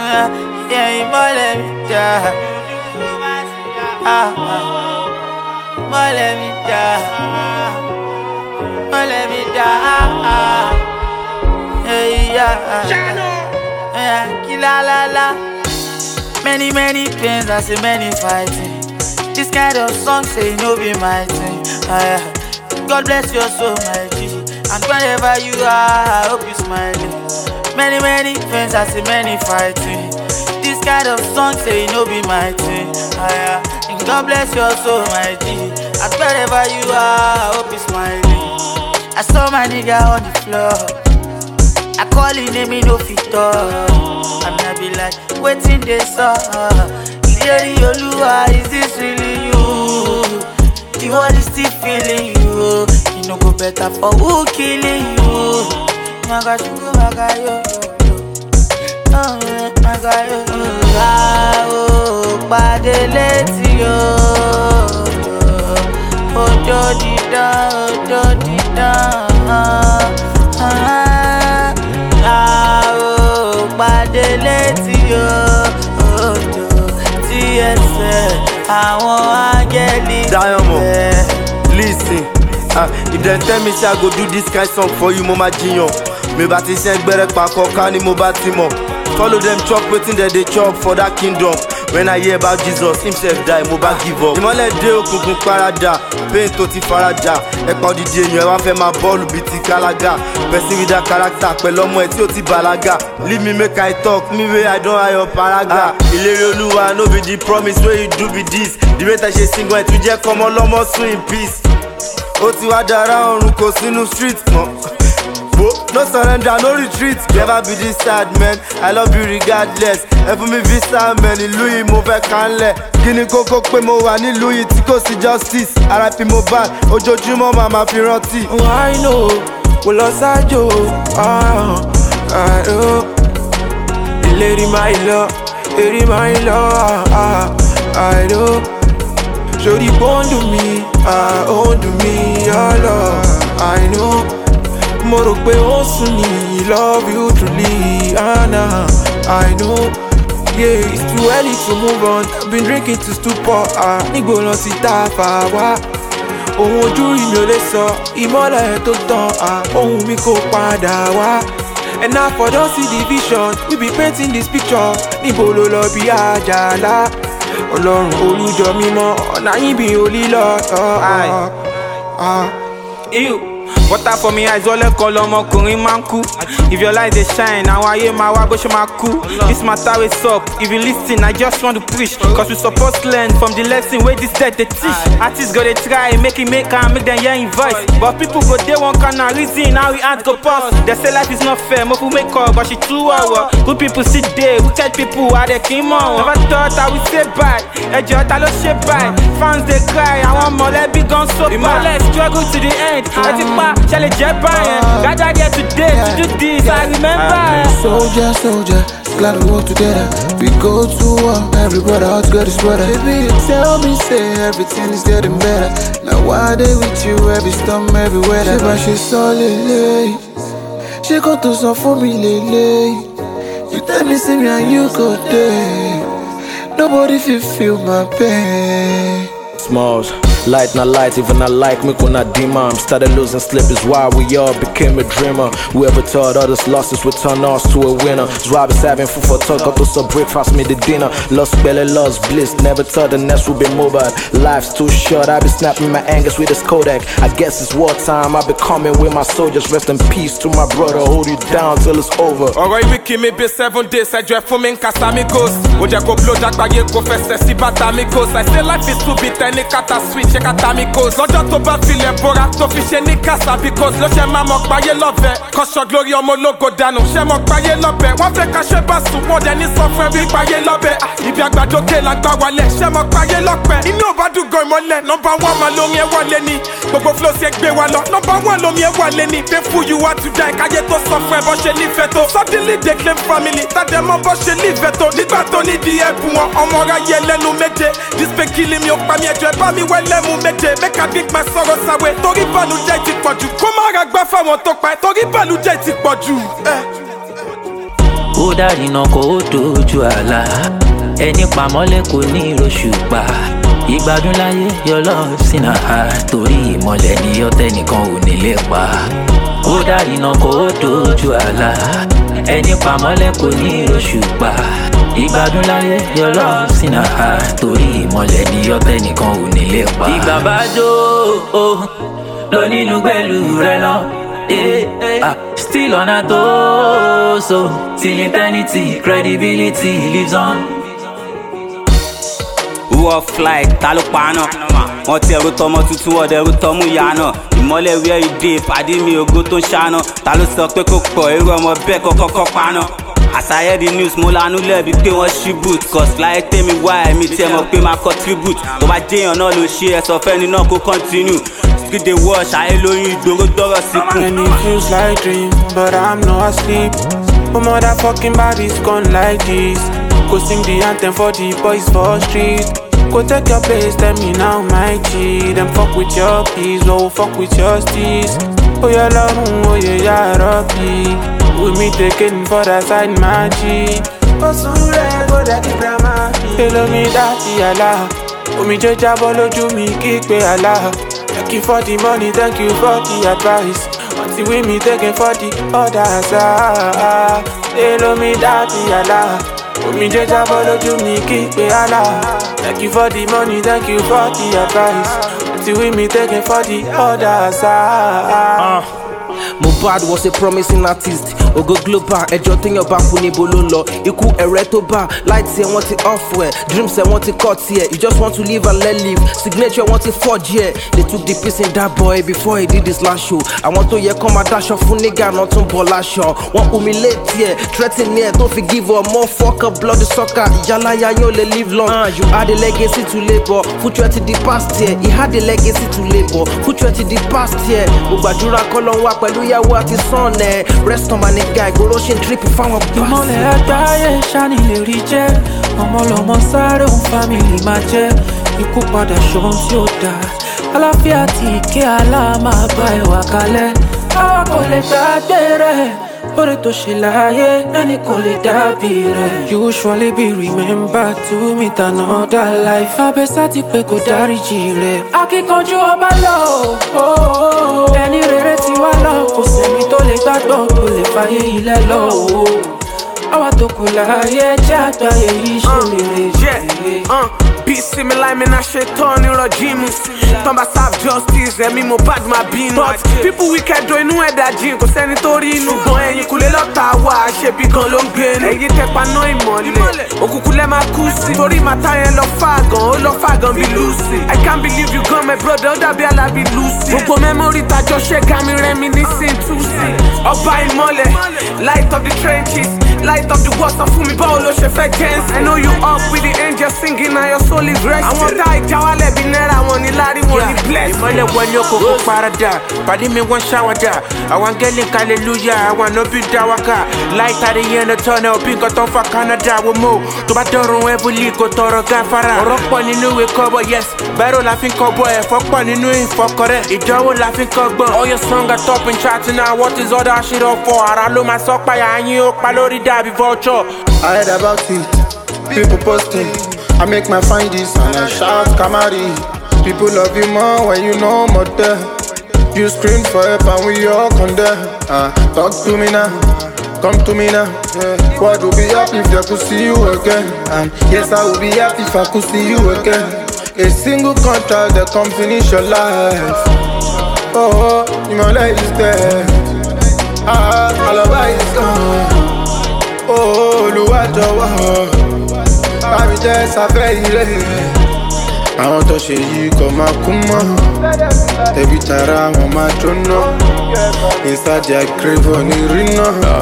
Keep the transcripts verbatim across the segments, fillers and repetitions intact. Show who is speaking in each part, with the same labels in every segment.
Speaker 1: Yeah, you more let me die. Ah, more let me die. More let me die. Hey, yeah. Yeah, killa la la. Many, many pains, I say many fighting. This kind of song say no be my thing. Uh, God bless your soul, my G. And wherever you are, I hope you smiling. Many, many pains, I say many fighting. This kind of song say no be my thing. Uh, and God bless your soul, my G. And wherever you are, I hope you smiling. I saw my nigga on the floor. I call him name, he no fit talk. I'm not be like, waiting this up. Clearly, Oluwa, is this really you? The world is still feeling you. You know go better for who killing you. My God, you go, my God, yo, yo, yo. Oh, my God, yo, yo. Ah, oh, bad letty, yo. Oh, Jody, da, oh, Jody, da. Ah, Badeleti yo, ojo, T S àwọn angeli.
Speaker 2: Diamond, listen. Uh, if they tell me say I go do this kind song for you, mama jinyo. Me bati send berek pa koka ni mo bati mo. Follow them chop waiting that they chop for that kingdom. When I hear about Jesus, himself die, mo ba give up. Ìmọ́lẹ̀ dé òkùnkùn parada, pain tó ti farada. Ẹ̀pọ̀ dídí èèyàn ẹ wá fẹ́ máa bọ́ọ̀lù bíi ti kálágà. Person with that character, pẹ̀lú ọmọ ẹ̀ tí ó ti bàlágà. Leave me make I talk, me wey I don hire your paraga. Ìlérí Olúwa no be the promise wey you do be this. The way I ṣe single ẹ̀ tún jẹ́ kọ́mọ lọ́mọ sùn in peace. Ó ti wá dára ọ̀run kò sínú street mọ́. No surrender, no retreat. Never be this sad, man. I love you regardless. Ẹ fún mi visa, man. Ìlú yìí mo fẹ́ kánlẹ̀. Kí ni kókó pé mo wà nílùú yìí tí kò sí justice. R I P Mohbad, ojoojúmọ́ màmá fi rántí.
Speaker 3: I know, kò lọ sájò. Ìlérí máa lọ, èrí máa lọ. I know, ṣòrí bọ́ǹdù mi, ó ń dùn mí ọlọ. I know. Mo rò pé ó sùn ní love you truly, Anna. I know, yeah, it's too early to move on. I've been drinking to stupor, ah. Nígbò lọ sí tá a fà wá. Ohun ojú rí mi ò lè sọ, ìmọ́lẹ̀ tó tàn, ah. Ohun mi kò padà wá. And now for don't see the vision, we be painting this picture. Níbo ló lọ bí àjàlá? Ọlọ́run olùjọ mímọ́, ọ̀nà yín bí olílọ́. Ew. Water for me eyes, all call ọmọkùnrin máa ń kú. If your light dey shine, àwọn ayé máa wá bó ṣe máa kú. This matter is up, if you listen, I just want to preach. Cause we supposed to learn from the lesson wey this dead dey teach. Artists go dey try, make it make am, make them hear im voice. But people go dey one kind of reason how we hand go pass. They say life is not fair, mo fi make up, but she too wawa. Good people sit there, wicked people are dey kí mọ̀. Never thought I would say bye, ẹjọ́ ta ló ṣe bye. Fans dey cry, àwọn mọ̀lẹ́bí gan so bad. Ìmọ̀lẹ̀ struggle to the end, ẹ ti pa. Shall it jet Brian? Gathered here today to do this, I remember.
Speaker 4: Soldier, soldier, glad we work together. We go to war, every brother out to get his brother. Baby, you tell me, say everything is getting better. Now why they with you, every storm, every weather. She but she so lele. She got to some for me lele. You tell me, see me and you go there. Nobody feel feel my pain.
Speaker 5: Smalls. Light not light, even not like me when I demon. Started losing sleep is why we all became a dreamer. Whoever thought others losses would turn us to a winner. It's why I was having food for talk, up to some breakfast, me the dinner. Lost belly, lost bliss, never thought the next would be mobile. Life's too short, I be snapping my angers with this Kodak. I guess it's wartime, I be coming with my soldiers. Rest in peace to my brother, hold you down till it's over.
Speaker 3: Alright, we keep me be seven days, I dread for me in Casamigos. Oja go blow jack bag, go fest, see batamigos. I say life is too bitter, any kata switch. Check out amigos. Lọ́jọ́ tó bá filẹ̀ bora tó fi ṣe ní kásá because ló ṣe máa mọ̀ páyé lọ́bẹ̀. Kọ́ṣọ́ glory ọmọ ológo dànù ṣe mọ̀ páyé lọ́bẹ̀. Wọ́n fẹ́ ká ṣe bá sùn wọ́n dẹ̀ ní sọ fún ẹbí páyé lọ́bẹ̀. Ibi àgbàdókè la gbà wálẹ̀ ṣe mọ̀ páyé lọ́pẹ́. Inú ò bá dùgọ̀ ìmọ̀lẹ̀ nọ́mbà wọ́n máa lómi ẹ̀ wọlé ni. Gbogbo flow ṣe gbé wa lọ nọ́mbà wọ́n lómi ẹ̀ wọlé ni. Painful you are to die káyé tó sọ fún ẹ bọ́ ṣe nífẹ̀ẹ́ tó. Suddenly they claim family tàdé mọ́ bọ́ ṣe nífẹ̀ẹ́ tó. Nígbà tó ní di ẹ̀bùn wọn ọmọ ráyé lẹ́nu méje. This pé kí mi ò pa mi ẹjọ́ ẹ bá mi wẹ́ lẹ́mu méje. Make I drink my sorrow away. Torí bànújẹ́ ti pọ̀jù. Kó má ra gbá fáwọn tó pa ẹ́. Torí bànújẹ́ ti pọ̀jù.
Speaker 6: Ó dárìnà kó ó dojú àlá. Ẹni pamọ́lẹ̀ kò ní ìròṣùpá. Ìgbádùn láyé your love in a heart. Torí ìmọ̀lẹ̀ ni ọ̀tẹ̀ nìkan ò ní lè pa. Ó dárìnà kó ó dojú àlá. Ẹni pamọ́lẹ̀ kò ní ìròṣùpá. Ìgbádùn láyé your love in a heart. Torí ìmọ̀lẹ̀ ni ọ̀tẹ̀ nìkan ò ní lè pa. Ìgbà bá jó lọ nínú pẹ̀lú rẹ lọ. Eh, ah, still on a toe, so till eternity, credibility lives on.
Speaker 7: Who flight, ta ló paná? Wọ́n ti ẹ̀rù tọmọ tuntun wọ́n dẹ̀rù tọmú ìyá náà. Ìmọ́lẹ̀ where you dey, pàdé mi ògo tó ń ṣáná. Ta ló sọ pé kò pọ̀, irú ọmọ bẹ́ẹ̀ kọ́kọ́ paná. As I hear the news, mo lanú lẹ́bi pé wọ́n ṣí boot. Cause láyé tèmi wá ẹ̀mí tí ẹ mọ̀ pé máa contribute. Tó bá jẹ́yàn náà ló ṣe ẹ̀ sọ fẹ́ni náà kó continue. Skid dey wash, ayé lóyún ìgboro dọ́rọ̀ síkùn.
Speaker 8: And it feels like dream, but I'm not asleep. My motherfucking body's gone like this. Go sing the anthem for the boys for street. Go take your place, tell me now, my G. Them fuck with your peace, oh fuck with your steez. Oh yeah, love, oh yeah, yeah, Rocky. With me taking for that side, my G. Oh, so red, go that keep drama. Hello me, daddy, Allah. Oh me, judge, bolo, me, kick me, Allah. Thank you for the money, thank you for the advice. Until we me taking for the others. Ah, hello me, daddy, Allah. Oh me, judge, bolo, me, kick me, Allah. Thank you for the money, thank you for the advice. Until we me taking for the others. Ah.
Speaker 9: Uh. Mohbad was a promising artist. Ogo global, ẹjọ́ téèyàn bá kú níbo ló lọ. Ikú ẹ̀rẹ́ tó bá, lights ẹ̀ wọ́n ti off ẹ̀. Dreams ẹ̀ wọ́n ti cut ẹ̀. You just want to live and let live. Signature wọ́n ti forge ẹ̀. They took the piece in that boy before he did his last show. Àwọn tó yẹ kọ́ máa dáṣọ fún nígà náà tún bọ̀ láṣọ. Wọ́n humiliate ẹ̀, threaten ẹ̀ tó fi give up. More fuck up, bloody sucker. Ìyálàyà yóò lè live long. Uh, you had a legacy to labour. Future ti di past year. He had a legacy to labour. Future ti di past year. Gbogbo àdúrà kọ́ ló ń wá pẹ̀lú ìyàwó àti son ẹ̀. Rest on my nigga, ìgboro ṣe ń trip fáwọn bá.
Speaker 8: Ìmọ̀lẹ̀ àgbáyé ṣáni lè rí jẹ́. Ọmọ lọmọ sáré òun family máa jẹ́. Ikú padà ṣohun tí ó dáa. Àlàáfíà tí ìké àlá máa bá ẹwà kalẹ̀. Àwa kò lè gbàgbé rẹ̀. Oore tó ṣe láyé ẹni kò lè dàbí rẹ̀. You surely be remembered to meet another life. Abẹ́sà ti pé kò dáríjì rẹ̀. Akíkanjú ọba lọ, ẹni rere ti wá lọ. Kò sẹ́ni tó lè gbàgbọ́ tó lè fàyè ilẹ̀ lọ. Àwa tó kù láyé jẹ́ àgbáyé yìí ṣe rere.
Speaker 3: Bí sinmi láì mi náà ṣe tán ní rọjí mi. Tán bá serve justice, ẹ̀mí Mohbad máa bínú. But people wicked do inú ẹ̀dá jìn, kò sẹ́ni tó rí inú. Ṣùgbọ́n ẹ̀yìn kúlé lọ́ta wà, ṣebí gan ló ń gbé ní. Ẹ̀yin tẹpa ná ìmọ̀lẹ̀, òkùnkùn lẹ́ máa kú sí. Torí màtá yẹn lọ fà gan, ó lọ fà gan bí Lucy. I can't believe you gone my brother, ó dàbí Alábí Lucy. Gbogbo mẹ́mórì tajọ ṣe ká mi rẹ́mi ní sin túsì. Ọba ìmọ̀lẹ̀, light of the trenches, light of the water fún mi báwo ló ṣe fẹ́ jẹ́nsì. I know you up with the angels singing na your soul is resting. Àwọn tá ìjáwálẹ̀ bí náírà wọn ni lárí wọn ni blessing. Ìmọ̀lẹ̀ wọn ni okòkò parada, pàdé mi wọ́n ṣàwádà. Àwọn angẹ́lì hallelujah, àwọn ànábì dáwàkà. Light at the end of tunnel, bí nǹkan tó ń fa Canada wò mọ́. Tó bá dọ̀rùn heavily kò tọrọ gáfárà. Ọ̀rọ̀ pọ̀ nínú ìwé kọ́bọ̀, yes. Bẹ́rù la fi ń kọ́bọ̀, ẹ̀fọ́ pọ̀ nínú ìfọkọrẹ́. Ìdánwò la fi ń kọ́gbọ́n. All your song are top in chat now, what is all that shit up for? Ara ló máa sọ páyà yín ó pa lórí dàbí vulture.
Speaker 4: I heard about it, people posting. I make my find this and I shout Kamari. People love you more when you know more there. You scream for help and we all condemn. Uh, talk to me now, come to me now. Yeah. What would be happy if I could see you again? And yes, I would be happy if I could see you again. A single contract that can finish your life. Oh, your life is dead. Ah, Alaba is gone. Oh, Oluwajowo. Bámi jẹ́ sáfẹ́ ilé. Àwọn tó ṣe yìí kò máa kú mọ́. Tẹ̀bí tara wọn máa jóná. Inside their grave ò ní rí náà.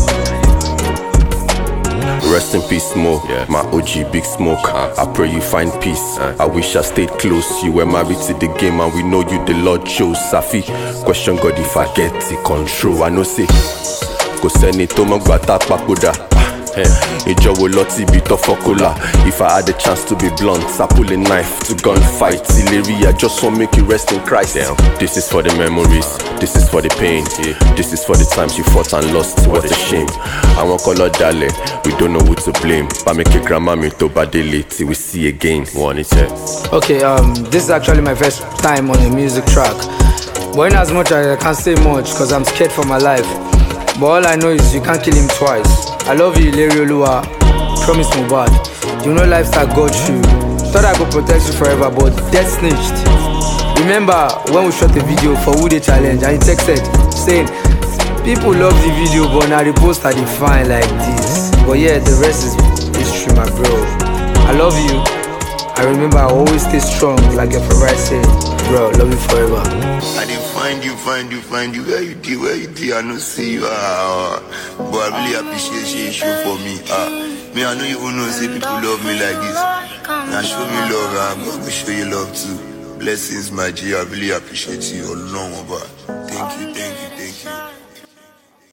Speaker 10: Rest in peace, Mo. Yeah. My O G, Big Smoke. Uh, I pray you find peace. Uh, I wish I stayed close. You were married to the game, and we know you the Lord chose. Safi, question God if I get the control. I know say, kò sẹ́ni tó mọ̀ gbà tá papòdà. Ijo wo loti bi to fokola. If I had the chance to be blunt, I pull a knife to gunfight. Illyria, just won't make you rest in Christ. Damn. This is for the memories, this is for the pain. Yeah. This is for the times you fought and lost. What a shame. I want color dale, we don't know who to blame. But make a grandma me to badele till we see again. One it.
Speaker 11: Okay, um, this is actually my first time on a music track. But in as much as I can't say much, cause I'm scared for my life. But all I know is you can't kill him twice. I love you, Larry Oluwa. Promise me bad. You know lifestyle got you. Thought I could protect you forever, but death snitched. Remember when we shot the video for Who Dey Challenge and he texted saying, people love the video, but now the post are defined like this. But yeah, the rest is history, my bro. I love you. I remember I always stay strong, like your favorite say, bro, love you forever.
Speaker 12: I didn't find you, find you, find you, where you did, where you did, I don't see you, uh, but I really appreciate you show for me, uh, me, I don't even know, say people love me like this, now show me love, I'm going to show you love too, blessings, my G, I really appreciate you, all along, about.